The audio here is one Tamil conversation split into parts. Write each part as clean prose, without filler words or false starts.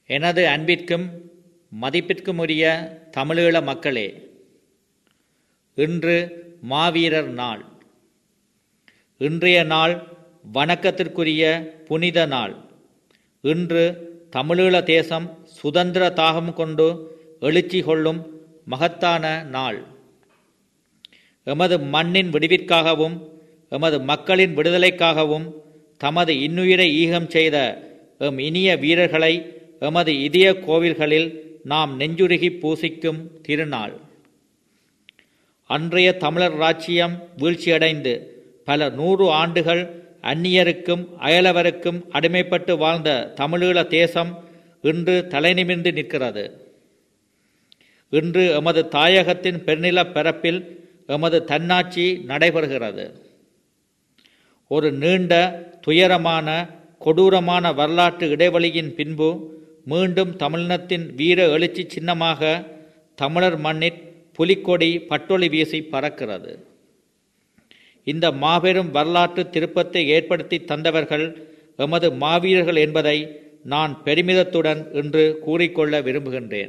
எனது அன்பிற்கும் மதிப்பிற்கும் உரிய தமிழீழ மக்களே, இன்று மாவீரர் நாள். இன்றைய நாள் வணக்கத்திற்குரிய புனித நாள். இன்று தமிழீழ தேசம் சுதந்திர தாகம் கொண்டு எழுச்சி கொள்ளும் மகத்தான நாள். எமது மண்ணின் விடுவிற்காகவும் எமது மக்களின் விடுதலைக்காகவும் தமது இன்னுயிரை ஈகம் செய்த எம் இனிய வீரர்களை எமது இதய கோவில்களில் நாம் நெஞ்சுருகி பூசிக்கும் திருநாள். அன்றைய தமிழர் இராச்சியம் வீழ்ச்சியடைந்து பல 100 ஆண்டுகள் அந்நியருக்கும் அயலவருக்கும் அடிமைப்பட்டு வாழ்ந்த தமிழீழ தேசம் இன்று தலைநிமிர்ந்து நிற்கிறது. இன்று எமது தாயகத்தின் பெருநிலப் பரப்பில் எமது தன்னாட்சி நடைபெறுகிறது. ஒரு நீண்ட துயரமான கொடூரமான வரலாற்று இடைவெளியின் பின்பு மீண்டும் தமிழினத்தின் வீர எழுச்சி சின்னமாக தமிழர் மண்ணில் புலிக்கொடி பட்டொளி வீசி பறக்கிறது. இந்த மாபெரும் வரலாற்று திருப்பத்தை ஏற்படுத்தி தந்தவர்கள் எமது மாவீரர்கள் என்பதை நான் பெருமிதத்துடன் இன்று கூறிக்கொள்ள விரும்புகின்றேன்.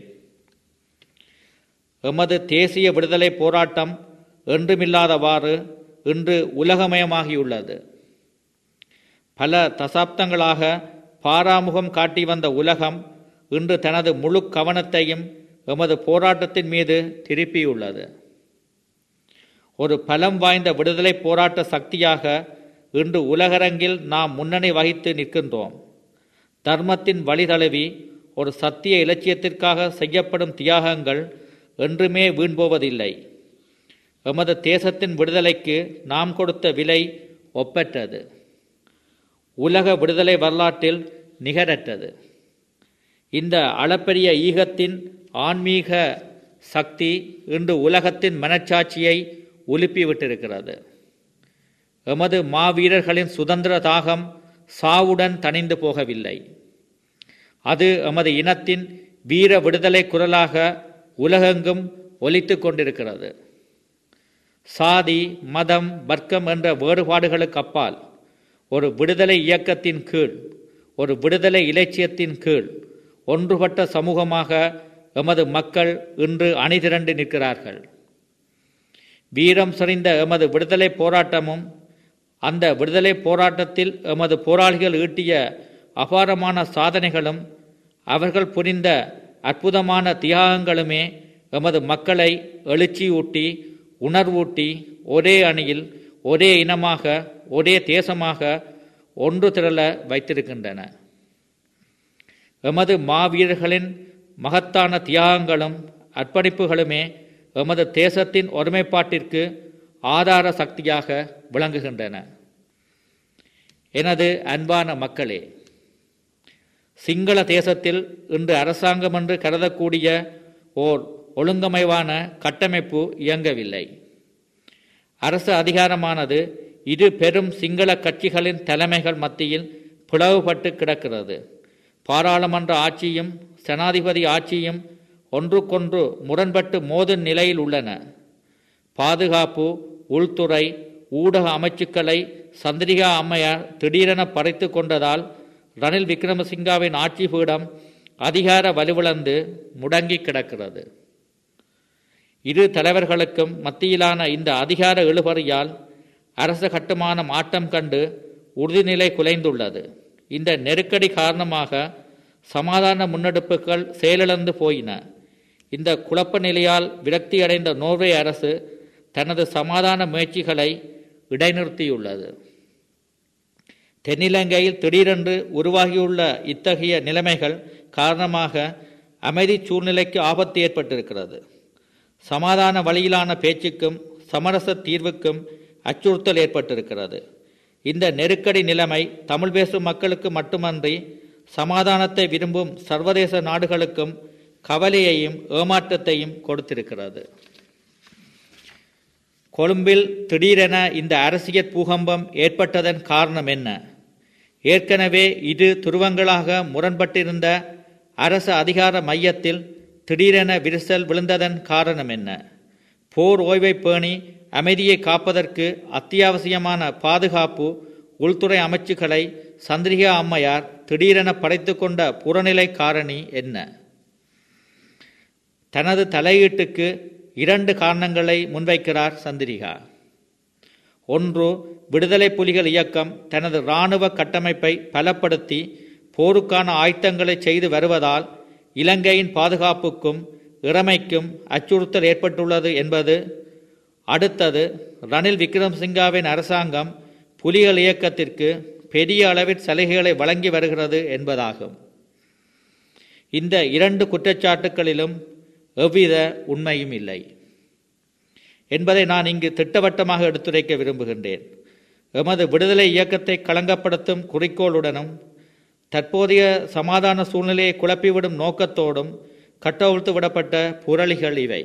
எமது தேசிய விடுதலை போராட்டம் என்றுமில்லாதவாறு இன்று உலகமயமாகியுள்ளது. பல தசாப்தங்களாக பாராமுகம் காட்டி வந்த உலகம் இன்று தனது முழு கவனத்தையும் எமது போராட்டத்தின் மீது திருப்பியுள்ளது. ஒரு பலம் வாய்ந்த விடுதலை போராட்ட சக்தியாக இன்று உலகரங்கில் நாம் முன்னணி வகித்து நிற்கின்றோம். தர்மத்தின் வழி தழுவி ஒரு சத்திய இலட்சியத்திற்காக செய்யப்படும் தியாகங்கள் என்றுமே வீண்போவதில்லை. எமது தேசத்தின் விடுதலைக்கு நாம் கொடுத்த விலை ஒப்பற்றது. உலக விடுதலை வரலாற்றில் நிகரற்றது. இந்த அளப்பரிய ஈகத்தின் ஆன்மீக சக்தி இன்று உலகத்தின் மனச்சாட்சியை உலுப்பிவிட்டிருக்கிறது. எமது மாவீரர்களின் சுதந்திர தாகம் சாவுடன் தணிந்து போகவில்லை. அது எமது இனத்தின் வீர விடுதலை குரலாக உலகெங்கும் ஒலித்து கொண்டிருக்கிறது. சாதி, மதம், வர்க்கம் என்ற வேறுபாடுகளுக்கு அப்பால் ஒரு விடுதலை இயக்கத்தின் கீழ், ஒரு விடுதலை இலட்சியத்தின் கீழ் ஒன்றுபட்ட சமூகமாக எமது மக்கள் இன்று அணிதிரண்டு நிற்கிறார்கள். வீரம் செறிந்த எமது விடுதலை போராட்டமும் அந்த விடுதலை போராட்டத்தில் எமது போராளிகள் ஈட்டிய அபாரமான சாதனைகளும் அவர்கள் புரிந்த அற்புதமான தியாகங்களுமே எமது மக்களை எழுச்சியூட்டி உணர்வூட்டி ஒரே அணியில் ஒரே இனமாக ஒரே தேசமாக ஒன்று திரள வைத்திருக்கின்றன. எமது மாவீரர்களின் மகத்தான தியாகங்களும் அர்ப்பணிப்புகளுமே எமது தேசத்தின் ஒருமைப்பாட்டிற்கு ஆதார சக்தியாக விளங்குகின்றன. எனது அன்பான மக்களே, சிங்கள தேசத்தில் இன்று அரசாங்கம் என்று கருதக்கூடிய ஓர் ஒழுங்கமைவான கட்டமைப்பு இயங்கவில்லை. அரசு அதிகாரமானது இரு பெரும் சிங்கள கட்சிகளின் தலைமைகள் மத்தியில் பிளவுபட்டு கிடக்கிறது. பாராளுமன்ற ஆட்சியும் ஜனாதிபதி ஆட்சியும் ஒன்றுக்கொன்று முரண்பட்டு மோதும் நிலையில் உள்ளன. பாதுகாப்பு, உள்துறை, ஊடக அமைச்சுக்களை சந்திரிகா அம்மையார் திடீரென பறித்து கொண்டதால் ரணில் விக்ரமசிங்காவின் ஆட்சி பீடம் அதிகார வலுவிழந்து முடங்கி கிடக்கிறது. இரு தலைவர்களுக்கும் மத்தியிலான இந்த அதிகார இழுபறியால் அரச கட்டுமானம் ஆட்டம் கண்டு உறுதிநிலை குலைந்துள்ளது. இந்த நெருக்கடி காரணமாக சமாதான முன்னெடுப்புகள் செயலிழந்து போயின. இந்த குழப்ப நிலையால் விரக்தியடைந்த நோர்வே அரசு தனது சமாதான முயற்சிகளை இடைநிறுத்தியுள்ளது. தென்னிலங்கையில் திடீரென்று உருவாகியுள்ள இத்தகைய நிலைமைகள் காரணமாக அமைதி சூழ்நிலைக்கு ஆபத்து ஏற்பட்டிருக்கிறது. சமாதான வழியிலான பேச்சுக்கும் சமரச தீர்வுக்கும் அச்சுறுத்தல் ஏற்பட்டிருக்கிறது. இந்த நெருக்கடி நிலைமை தமிழ் பேசும் மக்களுக்கு மட்டுமன்றி சமாதானத்தை விரும்பும் சர்வதேச நாடுகளுக்கும் கவலையையும் ஏமாற்றத்தையும் கொடுத்திருக்கிறது. கொழும்பில் திடீரென இந்த அரசியல் பூகம்பம் ஏற்பட்டதன் காரணம் என்ன? ஏற்கனவே இரு துருவங்களாக முரண்பட்டிருந்த அரசு அதிகார மையத்தில் திடீரென விரிசல் விழுந்ததன் காரணம் என்ன? போர் ஓய்வை பேணி அமைதியை காப்பதற்கு அத்தியாவசியமான பாதுகாப்பு, உள்துறை அமைச்சுக்களை சந்திரிகா அம்மையார் திடீரென படைத்து கொண்ட புறநிலை காரணி என்ன? தனது தலையீட்டுக்கு 2 காரணங்களை முன்வைக்கிறார் சந்திரிகா. ஒன்று, விடுதலை புலிகள் இயக்கம் தனது இராணுவ கட்டமைப்பை பலப்படுத்தி போருக்கான ஆயத்தங்களை செய்து வருவதால் இலங்கையின் பாதுகாப்புக்கும் இறைமைக்கும் அச்சுறுத்தல் ஏற்பட்டுள்ளது என்பது. அடுத்தது, ரணில் விக்ரமசிங்காவின் அரசாங்கம் புலிகள் இயக்கத்திற்கு பெரிய அளவில் சலுகைகளை வழங்கி வருகிறது என்பதாகும். இந்த 2 குற்றச்சாட்டுகளிலும் எவ்வித உண்மையும் இல்லை என்பதை நான் இங்கு திட்டவட்டமாக எடுத்துரைக்க விரும்புகின்றேன். எமது விடுதலை இயக்கத்தை களங்கப்படுத்தும் குறிக்கோளுடனும் தற்போதைய சமாதான சூழ்நிலையை குழப்பிவிடும் நோக்கத்தோடும் கட்டவிழ்த்து விடப்பட்ட புரளிகள் இவை.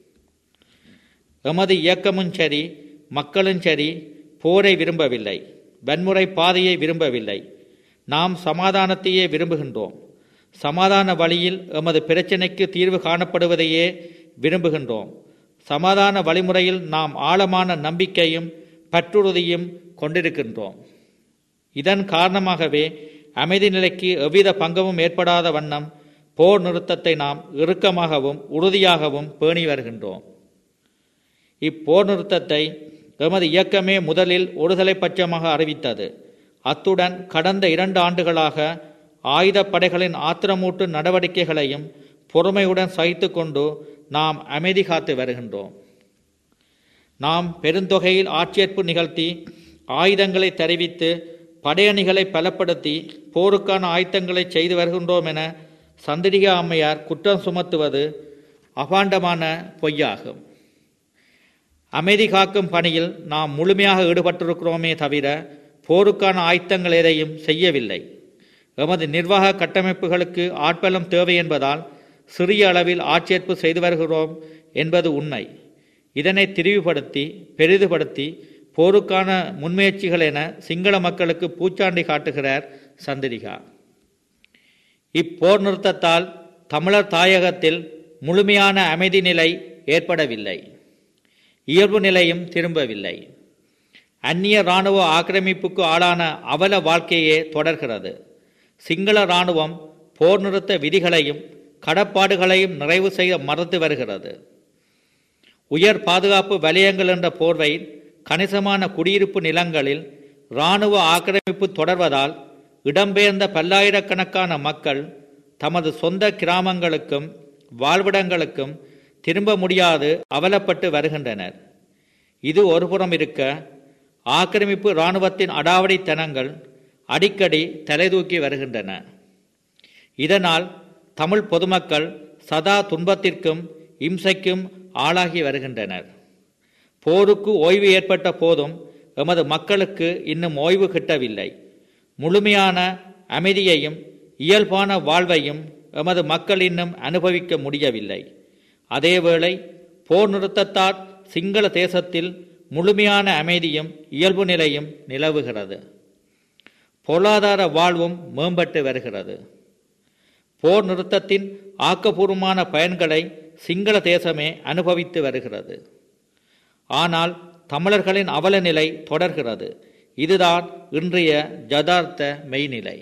எமது இயக்கமும் சரி, மக்களும் சரி, போரை விரும்பவில்லை, வன்முறை பாதையை விரும்பவில்லை. நாம் சமாதானத்தையே விரும்புகின்றோம். சமாதான வழியில் எமது பிரச்சினைக்கு தீர்வு காணப்படுவதையே விரும்புகின்றோம். சமாதான வழிமுறையில் நாம் ஆழமான நம்பிக்கையும் பற்றுறுதியும் கொண்டிருக்கின்றோம். இதன் காரணமாகவே அமைதி நிலைக்கு எவ்வித பங்கமும் ஏற்படாத வண்ணம் போர் நிறுத்தத்தை நாம் இறுக்கமாகவும் உறுதியாகவும் பேணி வருகின்றோம். இப்போர் நிறுத்தத்தை எமது இயக்கமே முதலில் ஒருதலை பட்சமாக அறிவித்தது. அத்துடன் கடந்த 2 ஆண்டுகளாக ஆயுதப்படைகளின் ஆத்திரமூட்டு நடவடிக்கைகளையும் பொறுமையுடன் சகித்து கொண்டு நாம் அமைதி காத்து வருகின்றோம். நாம் பெருந்தொகையில் ஆட்சேர்ப்பு நிகழ்த்தி ஆயுதங்களை தெரிவித்து படையணிகளை பலப்படுத்தி போருக்கான ஆயத்தங்களை செய்து வருகின்றோம் என சந்திரிகா அம்மையார் குற்றம் சுமத்துவது அபாண்டமான பொய்யாகும். அமைதி காக்கும் பணியில் நாம் முழுமையாக ஈடுபட்டிருக்கிறோமே தவிர போருக்கான ஆயத்தங்கள் எதையும் செய்யவில்லை. எமது நிர்வாக கட்டமைப்புகளுக்கு ஆட்பலம் தேவை என்பதால் சிறிய அளவில் ஆட்சேர்ப்பு செய்து வருகிறோம் என்பது உண்மை. இதனை திரிவுபடுத்தி பெரிதுபடுத்தி போருக்கான முன்முயற்சிகள் என சிங்கள மக்களுக்கு பூச்சாண்டி காட்டுகிறார் சந்திரிகா. இப்போர் நிறுத்தத்தால் தமிழர் தாயகத்தில் முழுமையான அமைதி நிலை ஏற்படவில்லை, இயல்பு நிலையும் திரும்பவில்லை. அந்நிய இராணுவ ஆக்கிரமிப்புக்கு ஆளான அவல வாழ்க்கையே தொடர்கிறது. சிங்கள இராணுவம் போர் நிறுத்த விதிகளையும் கடப்பாடுகளையும் நிறைவு செய்ய மறுத்து வருகிறது. உயர் பாதுகாப்பு வலயங்கள் என்ற போர்வையில் கணிசமான குடியிருப்பு நிலங்களில் இராணுவ ஆக்கிரமிப்பு தொடர்வதால் இடம்பெயர்ந்த பல்லாயிரக்கணக்கான மக்கள் தமது சொந்த கிராமங்களுக்கும் வாழ்விடங்களுக்கும் திரும்ப முடியாது அவலப்பட்டு வருகின்றனர். இது ஒருபுறம் இருக்க, ஆக்கிரமிப்பு இராணுவத்தின் அடாவடித்தனங்கள் அடிக்கடி தலைதூக்கி வருகின்றன. இதனால் தமிழ் பொதுமக்கள் சதா துன்பத்திற்கும் இம்சைக்கும் ஆளாகி வருகின்றனர். போருக்கு ஓய்வு ஏற்பட்ட போதும் எமது மக்களுக்கு இன்னும் ஓய்வு கிட்டவில்லை. முழுமையான அமைதியையும் இயல்பான வாழ்வையும் எமது மக்கள் இன்னும் அனுபவிக்க முடியவில்லை. அதேவேளை போர் நிறுத்தத்தால் சிங்கள தேசத்தில் முழுமையான அமைதியும் இயல்பு நிலையும் நிலவுகிறது. பொருளாதார வாழ்வும் மேம்பட்டு வருகிறது. போர் நிறுத்தத்தின் ஆக்கப்பூர்வமான பயன்களை சிங்கள தேசமே அனுபவித்து வருகிறது. ஆனால் தமிழர்களின் அவல நிலை தொடர்கிறது. இதுதான் இன்றைய யதார்த்த மெய்நிலை.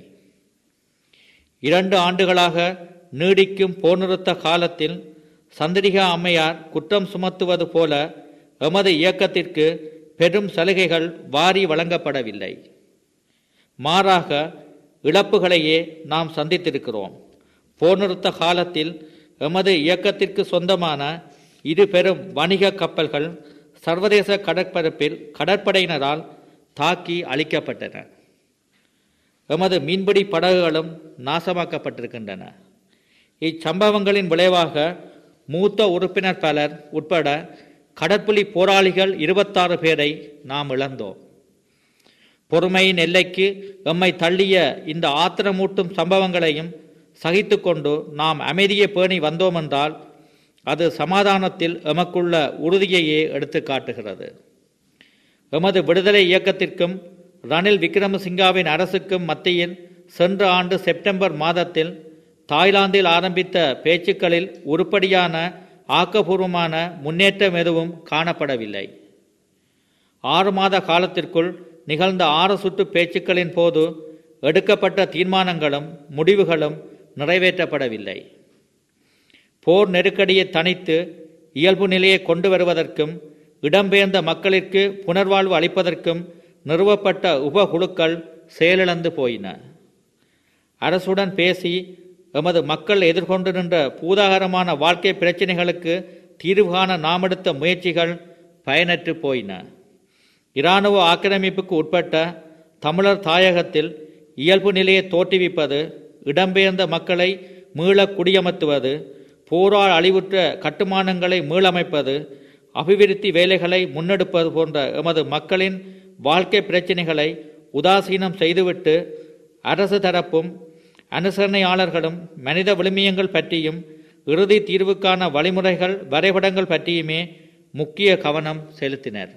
2 ஆண்டுகளாக நீடிக்கும் போர் நிறுத்த காலத்தில் சந்திரிகா அம்மையார் குற்றம் சுமத்துவது போல எமது இயக்கத்திற்கு பெரும் சலுகைகள் வாரி வழங்கப்படவில்லை. மாறாக இழப்புகளையே நாம் சந்தித்திருக்கிறோம். போர் நிறுத்த காலத்தில் எமது இயக்கத்திற்கு சொந்தமான 2 பெரும் வணிக கப்பல்கள் சர்வதேச கடற்பரப்பில் கடற்படையினரால் தாக்கி அழிக்கப்பட்டன. எமது மீன்பிடி படகுகளும் நாசமாக்கப்பட்டிருக்கின்றன. இச்சம்பவங்களின் விளைவாக மூத்த உறுப்பினர் பலர் உட்பட கடற்புலி போராளிகள் 26 பேரை நாம் இழந்தோம். பொறுமையின் எல்லைக்கு எம்மை தள்ளிய இந்த ஆத்திரமூட்டும் சம்பவங்களையும் சகித்து கொண்டு நாம் அமைதியை பேணி வந்தோமென்றால் அது சமாதானத்தில் எமக்குள்ள உறுதியையே எடுத்து காட்டுகிறது. எமது விடுதலை இயக்கத்திற்கும் ரணில் விக்ரமசிங்காவின் அரசுக்கும் மத்தியில் சென்ற ஆண்டு செப்டம்பர் மாதத்தில் தாய்லாந்தில் ஆரம்பித்த பேச்சுக்களில் உருப்படியான ஆக்கப்பூர்வமான முன்னேற்றம் எதுவும் காணப்படவில்லை. 6 மாத காலத்திற்குள் நிகழ்ந்த 6 சுற்று பேச்சுக்களின் போது எடுக்கப்பட்ட தீர்மானங்களும் முடிவுகளும் நிறைவேற்றப்படவில்லை. போர் நெருக்கடியை தணித்து இயல்பு நிலையை கொண்டு வருவதற்கும் இடம்பெயர்ந்த மக்களிற்கு புனர்வாழ்வு அளிப்பதற்கும் நிறுவப்பட்ட உபகுழுக்கள் செயலிழந்து போயின. அரசுடன் பேசி எமது மக்கள் எதிர்கொண்டு நின்ற பூதாகரமான வாழ்க்கை பிரச்சினைகளுக்கு தீர்வு காண நாம் எடுத்த முயற்சிகள் பயனற்று போயின. இராணுவ ஆக்கிரமிப்புக்கு உட்பட்ட தமிழர் தாயகத்தில் இயல்பு நிலையை தோற்றுவிப்பது, இடம்பெயர்ந்த மக்களை மீள குடியமர்த்துவது, போரால் அழிவுற்ற கட்டுமானங்களை மீளமைப்பது, அபிவிருத்தி வேலைகளை முன்னெடுப்பது போன்ற எமது மக்களின் வாழ்க்கை பிரச்சினைகளை உதாசீனம் செய்துவிட்டு அரசு தரப்பும் அனுசரணையாளர்களும் மனித விழுமியங்கள் பற்றியும் இறுதி தீர்வுக்கான வழிமுறைகள் வரைபடங்கள் பற்றியுமே முக்கிய கவனம் செலுத்தினர்.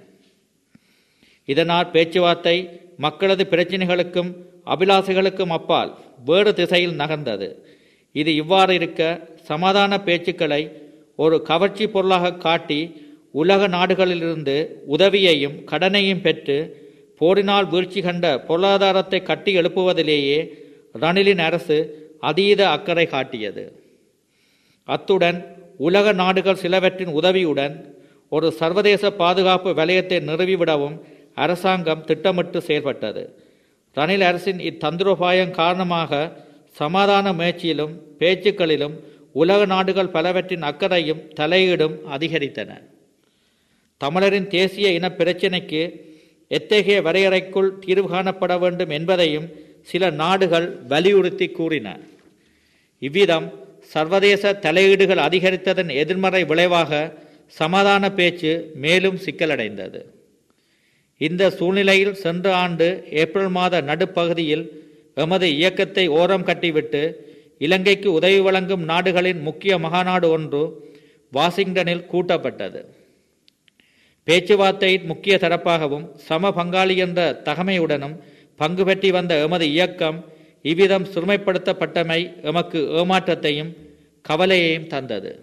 இதனால் பேச்சுவார்த்தை மக்களது பிரச்சினைகளுக்கும் அபிலாசைகளுக்கும் அப்பால் வேறு திசையில் நகர்ந்தது. இது இவ்வாறு இருக்க, சமாதான பேச்சுக்களை ஒரு கவர்ச்சி பொருளாக காட்டி உலக நாடுகளிலிருந்து உதவியையும் கடனையும் பெற்று போரினால் வீழ்ச்சி கண்ட பொருளாதாரத்தை கட்டி எழுப்புவதிலேயே ரணிலின் அரசு அதீத அக்கறை காட்டியது. அத்துடன் உலக நாடுகள் சிலவற்றின் உதவியுடன் ஒரு சர்வதேச பாதுகாப்பு வலயத்தை நிறுவிவிடவும் அரசாங்கம் திட்டமிட்டு செயல்பட்டது. ரணில் அரசின் இத்தந்திரோபாயம் காரணமாக சமாதான முயற்சியிலும் பேச்சுக்களிலும் உலக நாடுகள் பலவற்றின் அக்கறையும் தலையீடும் அதிகரித்தன. தமிழரின் தேசிய இன பிரச்சினைக்கு எத்தகைய வரையறைக்குள் தீர்வு காணப்பட வேண்டும் என்பதையும் சில நாடுகள் வலியுறுத்தி கூறின. இவ்விதம் சர்வதேச தலையீடுகள் அதிகரித்ததன் எதிர்மறை விளைவாக சமாதான பேச்சு மேலும் சிக்கலடைந்தது. இந்த சூழ்நிலையில் சென்ற ஆண்டு ஏப்ரல் மாத நடுப்பகுதியில் எமது இயக்கத்தை ஓரம் கட்டிவிட்டு இலங்கைக்கு உதவி வழங்கும் நாடுகளின் முக்கிய மகாநாடு ஒன்று வாஷிங்டனில் கூட்டப்பட்டது. பேச்சுவார்த்தையின் முக்கிய தரப்பாகவும் சம பங்காளி என்ற தகமையுடனும் பங்கு பெற்றி வந்த எமது இயக்கம் இவ்விதம் சிறுமைப்படுத்தப்பட்டமை எமக்கு ஏமாற்றத்தையும் கவலையையும் தந்தது.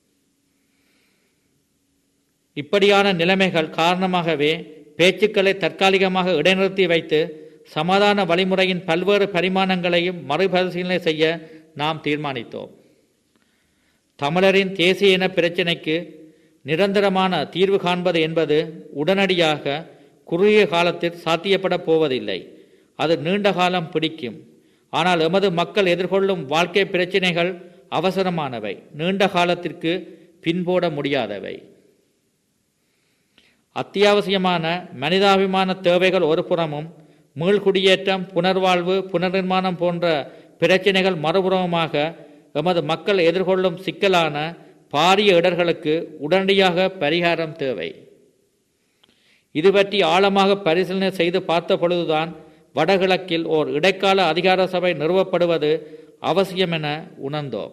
இப்படியான நிலைமைகள் காரணமாகவே பேச்சுக்களை தற்காலிகமாக இடைநிறுத்தி வைத்து சமாதான வழிமுறையின் பல்வேறு பரிமாணங்களையும் மறுபரிசீலனை செய்ய நாம் தீர்மானித்தோம். தமிழரின் தேசிய இன பிரச்சினைக்கு நிரந்தரமான தீர்வு காண்பது என்பது உடனடியாக குறுகிய காலத்தில் சாத்தியப்பட போவதில்லை. அது நீண்ட காலம் பிடிக்கும். ஆனால் எமது மக்கள் எதிர்கொள்ளும் வாழ்க்கை பிரச்சினைகள் அவசரமானவை, நீண்ட காலத்திற்கு பின்போட முடியாதவை. அத்தியாவசியமான மனிதாபிமான தேவைகள் ஒரு புறமும், மீள்குடியேற்றம், புனர்வாழ்வு, புனர்நிர்மாணம் போன்ற பிரச்சினைகள் மறுபுறமுமாக எமது மக்கள் எதிர்கொள்ளும் சிக்கலான பாரிய இடர்களுக்கு உடனடியாக பரிகாரம் தேவை. இது பற்றி ஆழமாக பரிசீலனை செய்து பார்த்த பொழுதுதான் வடகிழக்கில் ஓர் இடைக்கால அதிகார சபை நிறுவப்படுவது அவசியம் என உணர்ந்தோம்.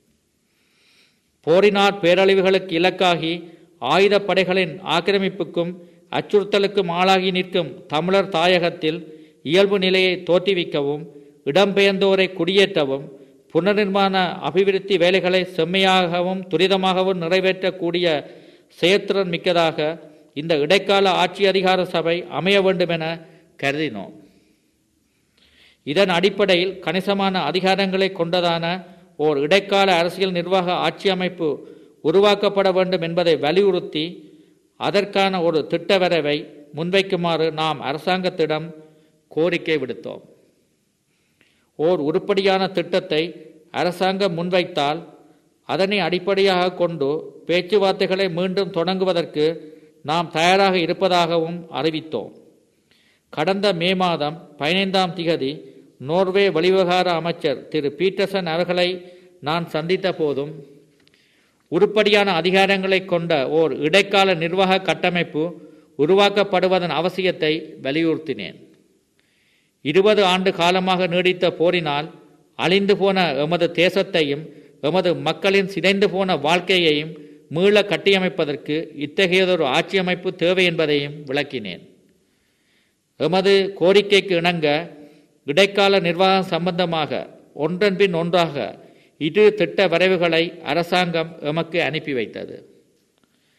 போரினார் பேரழிவுகளுக்கு இலக்காகி ஆயுத படைகளின் ஆக்கிரமிப்புக்கும் அச்சுறுத்தலுக்கும் ஆளாகி நிற்கும் தமிழர் தாயகத்தில் இயல்பு நிலையை தோற்றுவிக்கவும், இடம்பெயர்ந்தோரை குடியேற்றவும், புனர்நிர்மாண அபிவிருத்தி வேலைகளை செம்மையாகவும் துரிதமாகவும் நிறைவேற்றக்கூடிய செயற்திறன் மிக்கதாக இந்த இடைக்கால ஆட்சி அதிகார சபை அமைய வேண்டும் என கருதினோம். இதன் அடிப்படையில் கணிசமான அதிகாரங்களை கொண்டதான ஓர் இடைக்கால அரசியல் நிர்வாக ஆட்சி அமைப்பு உருவாக்கப்பட வேண்டும் என்பதை வலியுறுத்தி அதற்கான ஒரு திட்ட வரைவை முன்வைக்குமாறு நாம் அரசாங்கத்திடம் கோரிக்கை விடுத்தோம். ஓர் உருப்படியான திட்டத்தை அரசாங்கம் முன்வைத்தால் அதனை அடிப்படையாக கொண்டு பேச்சுவார்த்தைகளை மீண்டும் தொடங்குவதற்கு நாம் தயாராக இருப்பதாகவும் அறிவித்தோம். கடந்த மே மாதம் 15ஆம் திகதி நோர்வே வெளிவிவகார அமைச்சர் திரு பீட்டர்சன் அவர்களை நான் சந்தித்த போதும் உருப்படியான அதிகாரங்களை கொண்ட ஓர் இடைக்கால நிர்வாக கட்டமைப்பு உருவாக்கப்படுவதன் அவசியத்தை வலியுறுத்தினேன். 20 ஆண்டு காலமாக நீடித்த போரினால் அழிந்து போன எமது தேசத்தையும் எமது மக்களின் சிதைந்து போன வாழ்க்கையையும் மீள கட்டியமைப்பதற்கு இத்தகையதொரு ஆட்சி அமைப்பு தேவை என்பதையும் விளக்கினேன். எமது கோரிக்கைக்கு இணங்க இடைக்கால நிர்வாகம் சம்பந்தமாக ஒன்றன் பின் ஒன்றாக 2 திட்ட வரைவுகளை அரசாங்கம் எமக்கு அனுப்பி வைத்தது.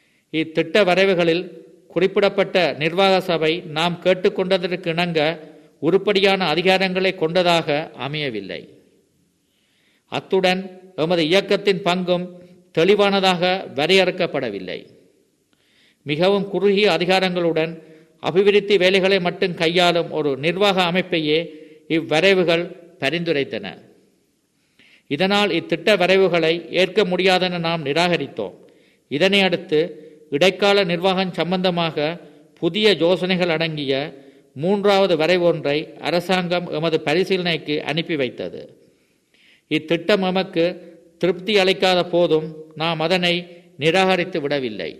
இத்திட்ட வரைவுகளில் குறிப்பிடப்பட்ட நிர்வாக சபை நாம் கேட்டுக்கொண்டதற்கு இணங்க உருப்படியான அதிகாரங்களை கொண்டதாக அமையவில்லை. அத்துடன் எமது இயக்கத்தின் பங்கும் தெளிவானதாக வரையறுக்கப்படவில்லை. மிகவும் குறுகிய அதிகாரங்களுடன் அபிவிருத்தி வேலைகளை மட்டும் கையாளும் ஒரு நிர்வாக அமைப்பையே இவ்வரைவுகள் பரிந்துரைத்தன. இதனால் இத்திட்ட வரைவுகளை ஏற்க முடியாதென நாம் நிராகரித்தோம். இதனை அடுத்து இடைக்கால நிர்வாகம் சம்பந்தமாக புதிய யோசனைகள் அடங்கிய 3வது வரைவு ஒன்றை அரசாங்கம் எமது பரிசீலனைக்கு அனுப்பி வைத்தது. இத்திட்டம் எமக்கு திருப்தி அளிக்காத போதும் நாம் அதனை நிராகரித்து விடவில்லை.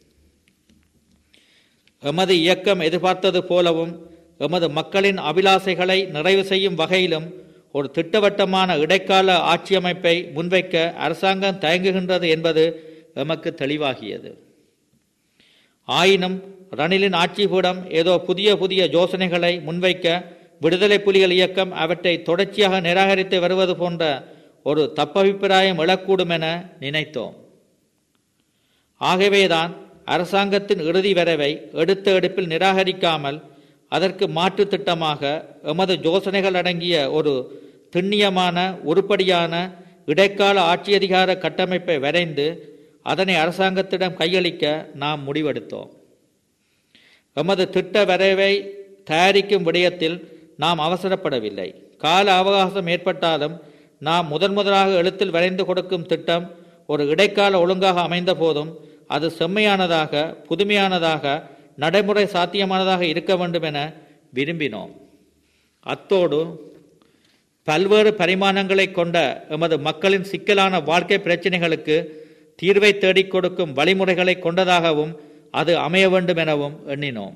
எமது இயக்கம் எதிர்பார்த்தது போலவும் எமது மக்களின் அபிலாசைகளை நிறைவு செய்யும் வகையிலும் ஒரு திட்டவட்டமான இடைக்கால ஆட்சியமைப்பை முன்வைக்க அரசாங்கம் தயங்குகின்றது என்பது எமக்கு தெளிவாகியது. ஆயினும் ரணிலின் ஆட்சிபீடம் ஏதோ புதிய யோசனைகளை முன்வைக்க விடுதலை புலிகள் இயக்கம் அவற்றை தொடர்ச்சியாக நிராகரித்து வருவது போன்ற ஒரு தப்பபிப்பிராயம் எழக்கூடும் என நினைத்தோம். ஆகவேதான் அரசாங்கத்தின் இறுதி வரைவை எடுத்த எடுப்பில் நிராகரிக்காமல் அதற்கு மாற்று திட்டமாக எமது யோசனைகள் அடங்கிய ஒரு திண்ணியமான உருப்படியான இடைக்கால ஆட்சியதிகார கட்டமைப்பை வரைந்து அதனை அரசாங்கத்திடம் கையளிக்க நாம் முடிவெடுத்தோம். எமது திட்ட வரைவை தயாரிக்கும் விடயத்தில் நாம் அவசரப்படவில்லை. கால அவகாசம் ஏற்பட்டாலும் நாம் முதலாக எழுத்தில் வரைந்து கொடுக்கும் திட்டம் ஒரு இடைக்கால ஒழுங்காக அமைந்த போதும் அது செம்மையானதாக, புதுமையானதாக, நடைமுறை சாத்தியமானதாக இருக்க வேண்டும் என விரும்பினோம். அத்தோடு பல்வேறு பரிமாணங்களை கொண்ட எமது மக்களின் சிக்கலான வாழ்க்கை பிரச்சினைகளுக்கு தீர்வை தேடிக் கொடுக்கும் வழிமுறைகளை கொண்டதாகவும் அது அமைய வேண்டும் எனவும் எண்ணினோம்.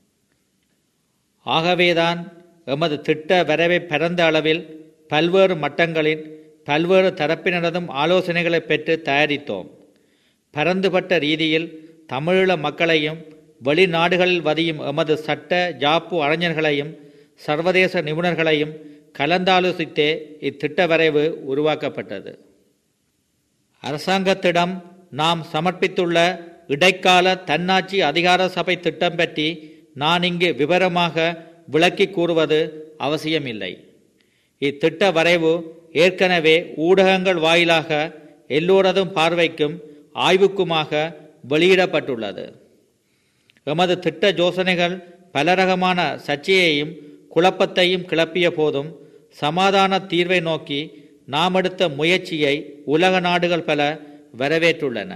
ஆகவேதான் எமது திட்ட வரைவை பரந்த அளவில் பல்வேறு மட்டங்களில் பல்வேறு தரப்பினரதும் ஆலோசனைகளை பெற்று தயாரித்தோம். பரந்துபட்ட ரீதியில் தமிழீழ மக்களையும் வெளிநாடுகளில் வதியும் எமது சட்ட ஜாப்பு அறிஞர்களையும் சர்வதேச நிபுணர்களையும் கலந்தாலோசித்தே இத்திட்ட வரைவு உருவாக்கப்பட்டது. அரசாங்கத்திடம் நாம் சமர்ப்பித்துள்ள இடைக்கால தன்னாட்சி அதிகார சபை திட்டம் பற்றி நான் இங்கு விவரமாக விளக்கி கூறுவது அவசியமில்லை. இத்திட்ட வரைவு ஏற்கனவே ஊடகங்கள் வாயிலாக எல்லோரதும் பார்வைக்கும் ஆய்வுக்குமாக வெளியிடப்பட்டுள்ளது. எமது திட்ட யோசனைகள் பலரகமான சர்ச்சையையும் குழப்பத்தையும் கிளப்பிய போதும் சமாதான தீர்வை நோக்கி நாம் எடுத்த முயற்சியை உலக நாடுகள் பல வரவேற்றுள்ளன.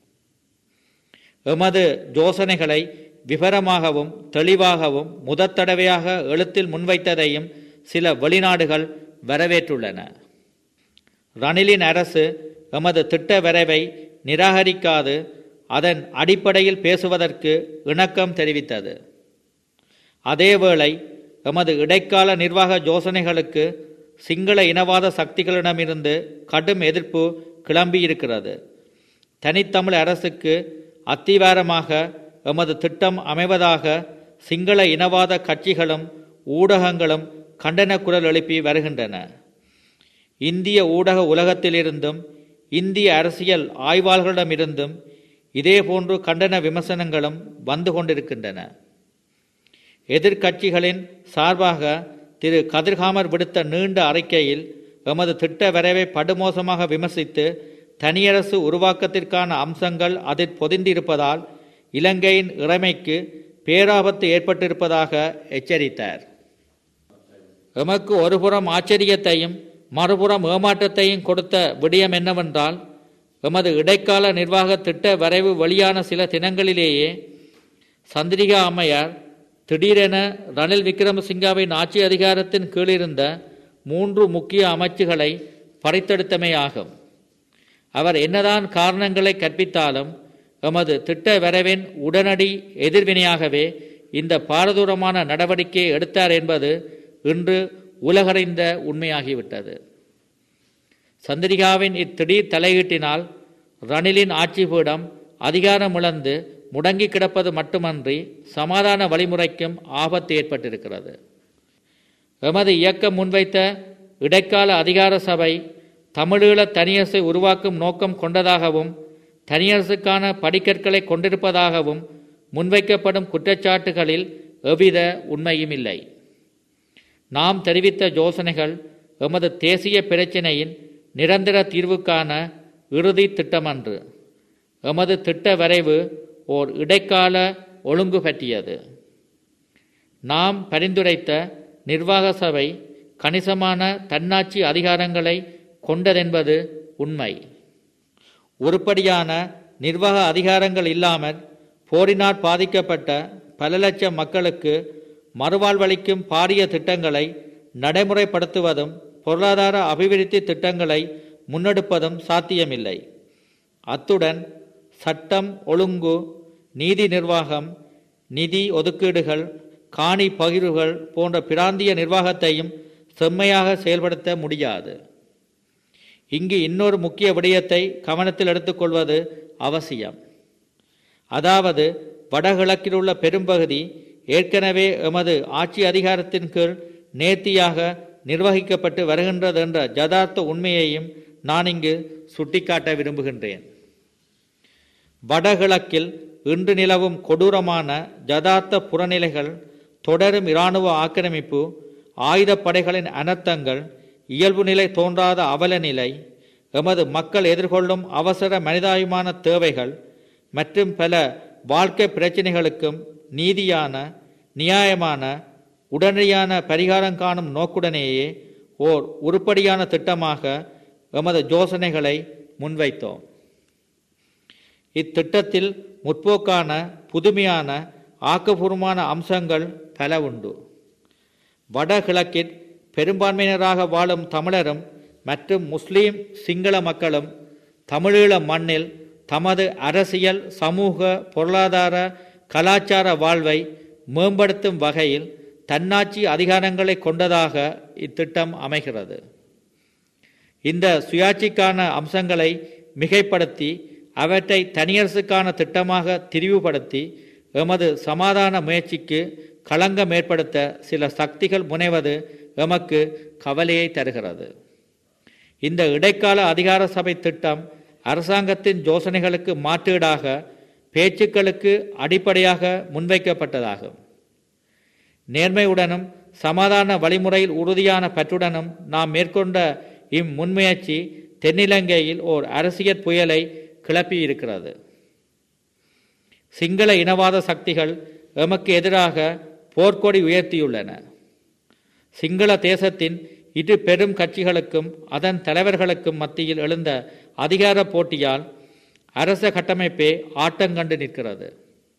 எமது யோசனைகளை விவரமாகவும் தெளிவாகவும் முதற்தடவையாக எழுத்தில் முன்வைத்ததையும் சில வெளிநாடுகள் வரவேற்றுள்ளன. ரணிலின் அரசு எமது திட்ட வரைவை நிராகரிக்காது அதன் அடிப்படையில் பேசுவதற்கு இணக்கம் தெரிவித்தது. அதேவேளை எமது இடைக்கால நிர்வாக யோசனைகளுக்கு சிங்கள இனவாத சக்திகளிடமிருந்து கடும் எதிர்ப்பு கிளம்பியிருக்கிறது. தனித்தமிழ் அரசுக்கு அத்திவாரமாக எமது திட்டம் அமைவதாக சிங்கள இனவாத கட்சிகளும் ஊடகங்களும் கண்டன குரல் எழுப்பி வருகின்றன. இந்திய ஊடக உலகத்திலிருந்தும் இந்திய அரசியல் ஆய்வாளர்களிடமிருந்தும் இதேபோன்று கண்டன விமர்சனங்களும் வந்து கொண்டிருக்கின்றன. எதிர்கட்சிகளின் சார்பாக திரு கதிர்காமர் விடுத்த நீண்ட அறிக்கையில் எமது திட்ட வரைவை படுமோசமாக விமர்சித்து தனியரசு உருவாக்கத்திற்கான அம்சங்கள் அதில் பொதிந்திருப்பதால் இலங்கையின் இறைமைக்கு பேராபத்து ஏற்பட்டிருப்பதாக எச்சரித்தார். எமக்கு ஒருபுறம் ஆச்சரியத்தையும் மறுபுறம் ஏமாற்றத்தையும் கொடுத்த விடயம் என்னவென்றால், எமது இடைக்கால நிர்வாக திட்ட வரைவு வெளியான சில தினங்களிலேயே சந்திரிகா அம்மையார் திடீரென ரணில் விக்ரமசிங்காவின் ஆட்சி அதிகாரத்தின் கீழிருந்த 3 முக்கிய அமைச்சுகளை பறித்தெடுத்தமையாகும். அவர் என்னதான் காரணங்களை கற்பித்தாலும் எமது திட்ட வரைவின் உடனடி எதிர்வினையாகவே இந்த பாரதூரமான நடவடிக்கையை எடுத்தார் என்பது இன்று உலகறிந்த உண்மையாகிவிட்டது. சந்திரிகாவின் இத்திடீர் தலையீட்டினால் ரணிலின் ஆட்சி பீடம் அதிகாரமிழந்து முடங்கி கிடப்பது மட்டுமன்றி சமாதான வழிமுறைக்கும் ஆபத்து ஏற்பட்டிருக்கிறது. எமது இயக்கம் முன்வைத்த இடைக்கால அதிகார சபை தமிழீழ தனியரசை உருவாக்கும் நோக்கம் கொண்டதாகவும் தனியரசுக்கான படிக்கற்களை கொண்டிருப்பதாகவும் முன்வைக்கப்படும் குற்றச்சாட்டுகளில் எவ்வித உண்மையும் இல்லை. நாம் தெரிவித்த யோசனைகள் எமது தேசிய பிரச்சினையின் நிரந்தர தீர்வுக்கான இறுதி திட்டமன்று. எமது திட்ட வரைவு ஓர் இடைக்கால ஒழுங்கு பற்றியது. நாம் பரிந்துரைத்த நிர்வாக சபை கணிசமான தன்னாட்சி அதிகாரங்களை கொண்டதென்பது உண்மை. உருப்படியான நிர்வாக அதிகாரங்கள் இல்லாமல் போரினால் பாதிக்கப்பட்ட பல லட்சம் மக்களுக்கு மறுவாழ்வளிக்கும் பாரிய திட்டங்களை நடைமுறைப்படுத்துவதும் பொருளாதார அபிவிருத்தி திட்டங்களை முன்னெடுப்பதும் சாத்தியமில்லை. அத்துடன் சட்டம் ஒழுங்கு, நீதி நிர்வாகம், நிதி ஒதுக்கீடுகள், காணி பகிர்வுகள் போன்ற பிராந்திய நிர்வாகத்தையும் செம்மையாக செயல்படுத்த முடியாது. இங்கு இன்னொரு முக்கிய விடயத்தை கவனத்தில் எடுத்துக்கொள்வது அவசியம். அதாவது வடகிழக்கில் உள்ள பெரும்பகுதி ஏற்கனவே எமது ஆட்சி அதிகாரத்தின் கீழ் நேர்த்தியாக நிர்வகிக்கப்பட்டு வருகின்றது என்ற யதார்த்த உண்மையையும் நான் இங்கு சுட்டிக்காட்ட விரும்புகின்றேன். வடகிழக்கில் இன்று நிலவும் கொடூரமான யதார்த்த புறநிலைகள், தொடரும் இராணுவ ஆக்கிரமிப்பு, ஆயுதப்படைகளின் அனர்த்தங்கள், இயல்பு நிலை தோன்றாத அவல நிலை, எமது மக்கள் எதிர்கொள்ளும் அவசர மனிதாபிமான தேவைகள் மற்றும் பல வாழ்க்கை பிரச்சினைகளுக்கும் நீதியான, நியாயமான, உடனடியான பரிகாரம் காணும் நோக்குடனேயே ஓர் உருப்படியான திட்டமாக எமது யோசனைகளை முன்வைத்தோம். இத்திட்டத்தில் முற்போக்கான, புதுமையான, ஆக்கப்பூர்வமான அம்சங்கள் பல உண்டு. வடகிழக்கில் பெரும்பான்மையினராக வாழும் தமிழரும் மற்றும் முஸ்லீம் சிங்கள மக்களும் தமிழீழ மண்ணில் தமது அரசியல், சமூக, பொருளாதார, கலாச்சார வாழ்வை மேம்படுத்தும் வகையில் தன்னாட்சி அதிகாரங்களை கொண்டதாக இத்திட்டம் அமைகிறது. இந்த சுயாட்சிக்கான அம்சங்களை மிகைப்படுத்தி அவற்றை தனியரசுக்கான திட்டமாக திரிவுபடுத்தி எமது சமாதான முயற்சிக்கு களங்கம் ஏற்படுத்த சில சக்திகள் முனைவது எமக்கு கவலையை தருகிறது. இந்த இடைக்கால அதிகார சபை திட்டம் அரசாங்கத்தின் யோசனைகளுக்கு மாற்றீடாக பேச்சுக்களுக்கு அடிப்படையாக முன்வைக்கப்பட்டதாகும். நேர்மையுடனும் சமாதான வழிமுறையில் உறுதியான பற்றுடனும் நாம் மேற்கொண்ட இம்முன்முயற்சி தென்னிலங்கையில் ஓர் அரசியல் புயலை கிளப்பியிருக்கிறது. சிங்கள இனவாத சக்திகள் எமக்கு எதிராக போர்க்கொடி உயர்த்தியுள்ளன. சிங்கள தேசத்தின் இரு பெரும் கட்சிகளுக்கும் அதன் தலைவர்களுக்கும் மத்தியில் எழுந்த அதிகார போட்டியால் அரச கட்டமைப்பே ஆட்டங்கண்டு நிற்கிறது.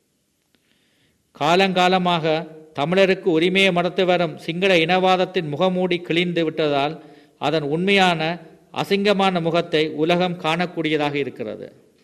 காலங்காலமாக தமிழருக்கு உரிமையை மறுத்து வரும் சிங்கள இனவாதத்தின் முகமூடி கிழிந்து விட்டதால் அதன் உண்மையான அசிங்கமான முகத்தை உலகம் காணக்கூடியதாக இருக்கிறது.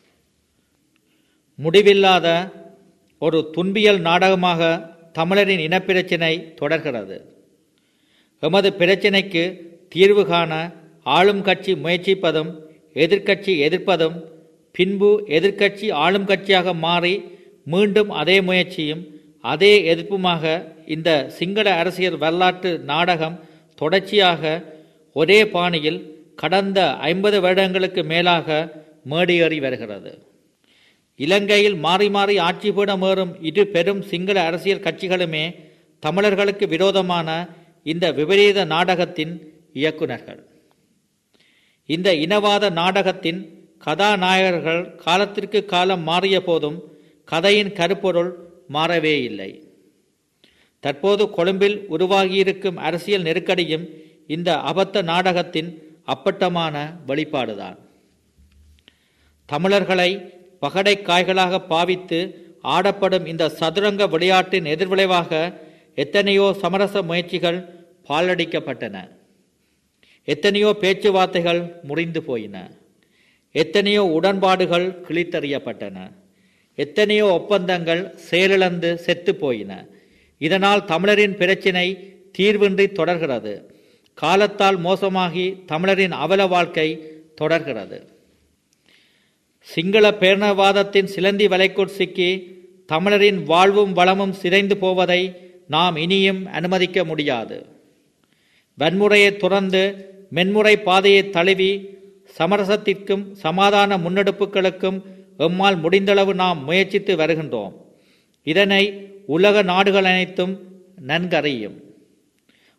முடிவில்லாத ஒரு துன்பியல் நாடகமாக தமிழரின் இனப்பிரச்சினை தொடர்கிறது. எமது பிரச்சினைக்கு தீர்வு காண ஆளும் கட்சி முயற்சிப்பதும் எதிர்க்கட்சி எதிர்ப்பதும் பின்பு எதிர்க்கட்சி ஆளும் கட்சியாக மாறி மீண்டும் அதே முயற்சியும் அதே எதிர்ப்புமாக இந்த சிங்கள அரசியல் வரலாற்று நாடகம் தொடர்ச்சியாக ஒரே பாணியில் கடந்த 50 வருடங்களுக்கு மேலாக மேடியேறி வருகிறது. இலங்கையில் மாறி மாறி ஆட்சி பீடமேறும் இரு பெரும் சிங்கள அரசியல் கட்சிகளுமே தமிழர்களுக்கு விரோதமான இந்த விபரீத நாடகத்தின் இயக்குநர்கள். இந்த இனவாத நாடகத்தின் கதாநாயகர்கள் காலத்திற்கு காலம் மாறிய போதும் கதையின் கருப்பொருள் மாறவே இல்லை. தற்போது கொழும்பில் உருவாகியிருக்கும் அரசியல் நெருக்கடியும் இந்த அபத்த நாடகத்தின் அப்பட்டமான வெளிப்பாடுதான். தமிழர்களை பகடை காய்களாக பாவித்து ஆடப்படும் இந்த சதுரங்க விளையாட்டின் எதிர்விளைவாக எத்தனையோ சமரச முயற்சிகள் பாலடிக்கப்பட்டன. எத்தனையோ பேச்சுவார்த்தைகள் முறிந்து போயின. எத்தனையோ உடன்பாடுகள் கிழித்தறியப்பட்டன. எத்தனையோ ஒப்பந்தங்கள் செயலிழந்து செத்து போயின. இதனால் தமிழரின் பிரச்சினை தீர்வின்றி தொடர்கிறது. காலத்தால் மோசமாகி தமிழரின் அவல வாழ்க்கை தொடர்கிறது. சிங்கள பேரணவாதத்தின் சிலந்தி வலைக்குள் சிக்கி தமிழரின் வாழ்வும் வளமும் சிதைந்து போவதை நாம் இனியும் அனுமதிக்க முடியாது. வன்முறையை துறந்து மென்முறை பாதையை தழுவி சமரசத்திற்கும் சமாதான முன்னெடுப்புகளுக்கும் எம்மால் முடிந்தளவு நாம் முயற்சித்து வருகின்றோம். இதனை உலக நாடுகள் அனைத்தும் நன்கறியும்.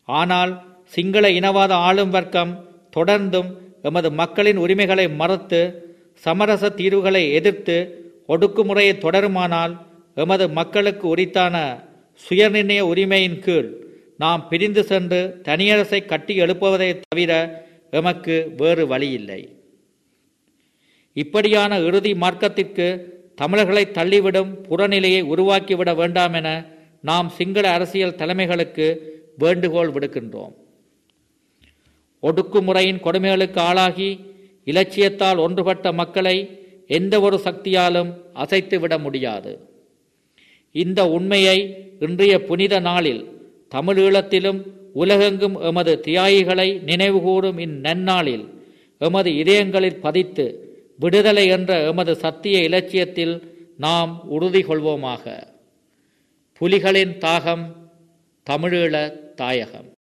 ஆனால் சிங்கள இனவாத ஆளும் வர்க்கம் தொடர்ந்தும் எமது மக்களின் உரிமைகளை மறுத்து சமரச தீர்வுகளை எதிர்த்து ஒடுக்குமுறையை தொடருமானால் எமது மக்களுக்கு உரித்தான சுயநிர்ணய உரிமையின் கீழ் நாம் பிரிந்து சென்று தனியரசை கட்டி எழுப்புவதை தவிர எமக்கு வேறு வழியில்லை. இப்படியான இறுதி மார்க்கத்திற்கு தமிழர்களை தள்ளிவிடும் புறநிலையை உருவாக்கிவிட வேண்டாம் என நாம் சிங்கள அரசியல் தலைமைகளுக்கு வேண்டுகோள் விடுக்கின்றோம். ஒடுக்குமுறையின் கொடுமைகளுக்கு ஆளாகி இலட்சியத்தால் ஒன்றுபட்ட மக்களை எந்த ஒரு சக்தியாலும் அசைத்துவிட முடியாது. இந்த உண்மையை இன்றைய புனித நாளில் தமிழீழத்திலும் உலகெங்கும் எமது தியாகிகளை நினைவுகூரும் இந்நன்னாளில் எமது இதயங்களில் பதித்து விடுதலை என்ற எமது சத்திய இலட்சியத்தில் நாம் உறுதி கொள்வோமாக. புலிகளின் தாகம் தமிழீழ தாயகம்.